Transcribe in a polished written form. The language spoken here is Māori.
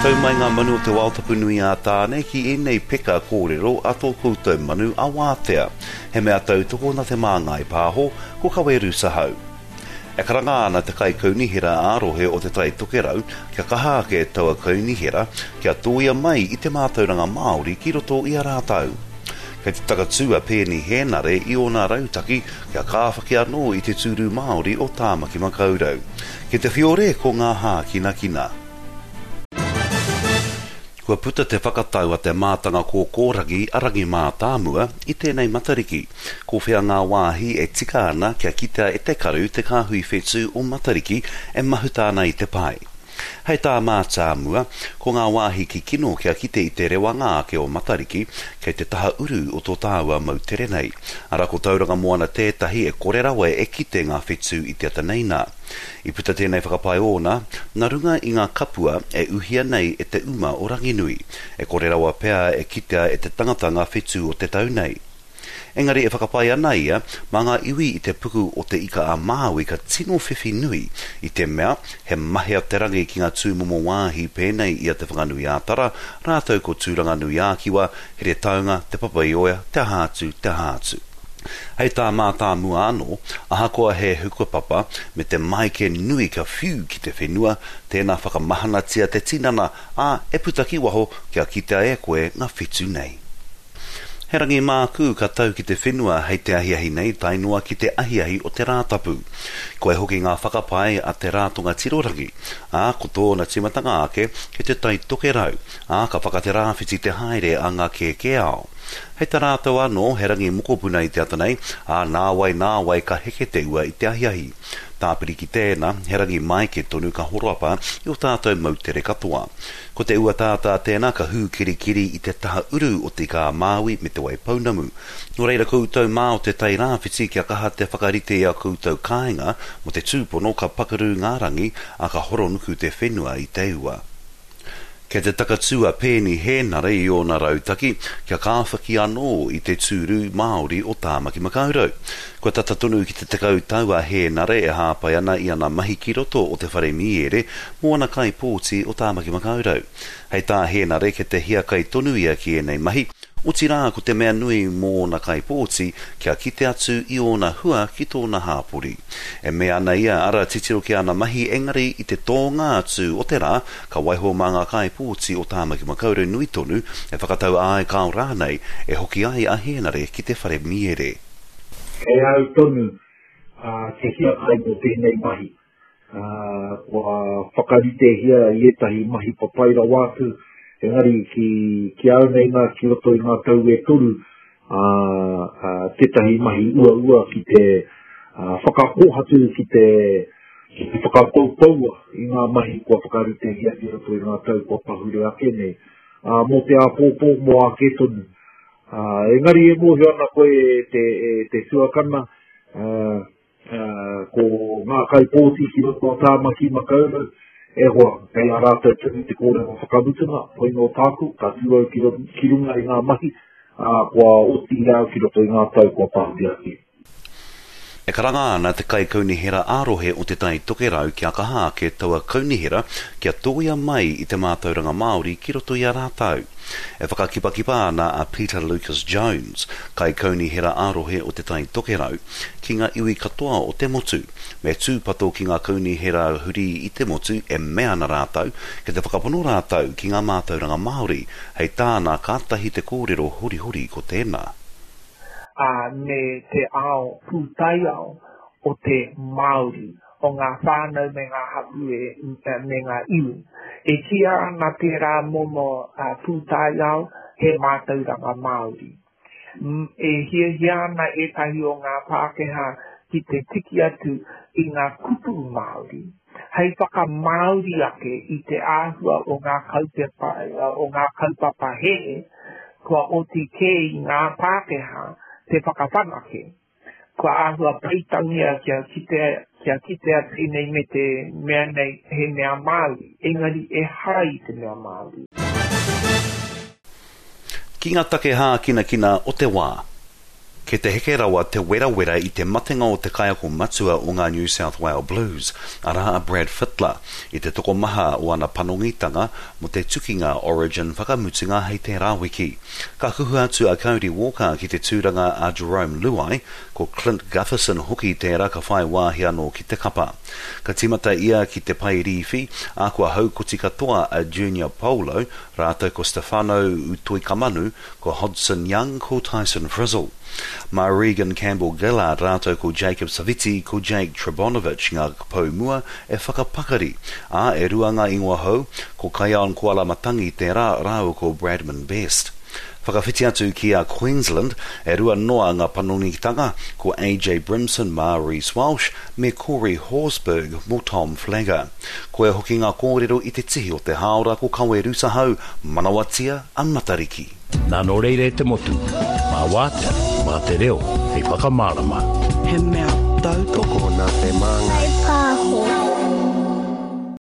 koutou mai ngā manu o te Wautapu Nui a tāne ki enei peka kōrero a tō koutou manu a wātea. He mea tautoko na te māngai pāho ko kaweru sahau. E karanga ana te kai kaunihira ārohe o te tai tokerau kia kaha ke taua kaunihira kia tōia mai i te mātauranga Māori ki roto i a rātau. Kei te takatua pēni henare i o nā rautaki kia kāwhaki anō i te tūru Māori o Tāmaki Makaurau. Kei te whiore ko ngā hā kina kina. Kua puta te whakatau a te mātanga ko kōragi arangi mātāmua i tēnei matariki. Ko whea ngā wāhi e tika ana kia kitea e te karu te kāhui whetū o matariki e mahuta ana i te pai. Hei tā mātāmua, ko ngā wāhi ki kino kia kite i te rewanga ake o matariki kei te taha uru o tō tāua mau tere nei. Ara ko tauranga moana tētahi e kore rawa e kite ngā whetū i te ataneina. I puta tēnei whakapai ona, ngā runga i ngā kapua e uhia nei e te uma o Ranginui. E kore rawa pea e kitea e te tangata ngā whetū o te tau nei. Engari e whakapai ana ia, mā ngā iwi i te puku o te ika a Māui ka tino whiwhi nui i te mea he mahea te rangi ki ngā tūmomo wāhi pēnei i a te whanganui ātara, rātou ko tūranga nui ākiwa, he re taunga, te papaioea, te hātu, te hātu. Hei tā mātāmua anō, ahakoa he hukapapa me te maike nui ka whiu ki te whenua, tēnā whakamahana tia te tinana, a e putaki waho kia kitea e koe ngā whetū nei. He rangi māku ka tau ki te whenua hei te ahiahi nei tainua ki te ahiahi o te rātapu. Koe hoki ngā whakapai a te rātonga tirorangi. Ko tōna timatanga ake ke te tai toke rau. Ka whakate rāwhiti te haere a ngā ke ao. Hei tā rātou anō he rangi mokopuna i te atanei, nāwai ka heke te ua i te ahiahi. Tāpiri ki tēnā, he rangi mai ke tonu ka horoapa i o tātou mautere katoa. Ko te ua tātā tēnā ka hū kirikiri i te taha uru o te kā Māui me te Waipounamu. Nō reira koutou mā o te tai rāwhiti kia kaha te whakarite a koutou kāinga mo te tūpono ka pakaru ngā rangi a ka horonuku te whenua i te ua. Kei te takatua pēni henare i o nā rautaki, kia kāwhaki anō i te tūru Māori o Tāmaki Makaurau. Ko tata tonu ki te tekau taua henare e hāpai ana i ana mahi ki roto o te whare miere, moana kai pōti o Tāmaki Makaurau. Hei tā henare ke te hia kai tonu ia ki enei mahi, o tirā ko te mea nui mō na kai pōti kia kite atu i ona hua ki tōna hāpuri. E mea ana ia ara titiro ki ana mahi engari i te tōnga atu o te rā ka waiho mā ngā kai pōti o Tāmaki Makaurau nui tonu e whakatau ai kāo rānei e hoki ai a henare ki te whare miere. E au tonu te hia kai mo tēnei mahi. Kua whakarite hia i etahi mahi papaira wātu engari ki au nei ngā ki roto i ngā tau e turu tētahi mahi ua ki te whakakohatu ki te whakakoutoua i ngā mahi kua whakarite hia ki roto i ngā tau kua pahure ake nei. Mō te āpōpō mō ake tonu. Engari e mōhi ana koe te suakana ko ngā kai pōti ki roto o Tāmaki Makaurau. E hoa, kei a rātou tini te kōrero whakamutunga, poi no tāku, ka tuau ki runga i ngā mahi, kua oti rau ki roto i ngā tau kua pāhuri ake. E karanga ana te kai kaunihera ārohe o te tai tokerau kia kaha ke taua kaunihera kia tōia mai i te mātauranga Māori ki roto i a rātau. E whakakipakipa ana a Peter Lucas Jones, kai kaunihera ārohe o te tai tokerau, ki ngā iwi katoa o te motu, me tūpato ki ngā kaunihera huri i te motu e mea na rātau, ke te whakapono rātau ki ngā mātauranga Māori, hei tāna kātahi te kōrero hori ko tēnā. Me te ao, pūtai ao, o te Māori, o ngā whānau me ngā hapu me ngā iwi. E kia na te rā momo pūtai ao, he mātauranga Māori. E hia ana e tahi o ngā Pākehā ki te tiki atu i ngā kupu Māori. Hei whaka Māori ake i te āhua o ngā kaupapa he, kua oti ke i ngā Pākehā, te whakawhanake. Kua āhua peitangia kia kitea tēnei me te mea nei he mea Māori. Engari e hai te mea Māori. Ki ngā take hā kina o te wā. Ke te heke rawa te wera I te matenga o te kaiako matua o ngā New South Wales Blues, ara a Brad Fittler, I te toko maha o ana panongitanga mo te tukinga Origin whakamutinga hei te rawiki. Ka kuhu atu a Cody Walker ki te tūranga a Jerome Luai, ko Clint Gutherson hoki te raka whai wāhi anō ki te kapa. Ka timata ia ki te pai riwhi, a kua haukoti katoa a Junior Polo, rātou ko Stefano Utoikamanu, ko Hodson Young, ko Tyson Frizzle. Ma Regan Campbell-Gillard rātou ko Jacob Saviti, ko Jake Trebonovich ngā paumua e whakapakari. A e ruanga ingoa hou, ko Kaion Kuala Matangi te rāu ko Bradman Best. Whakawhiti atu ki a Queensland, e rua noa ngā panonitanga ko AJ Brimson, Maurice Walsh, me Corey Horsburgh mo Tom Flagger. Ko e hoki ngā kōrero I te tihi o te haora ko kawe rusahau, manawatia a Matariki. Nā no reire te motu, mā wātea, mā te reo, hei whakamārama. He mea tau toko nā te manga. Hei pāho.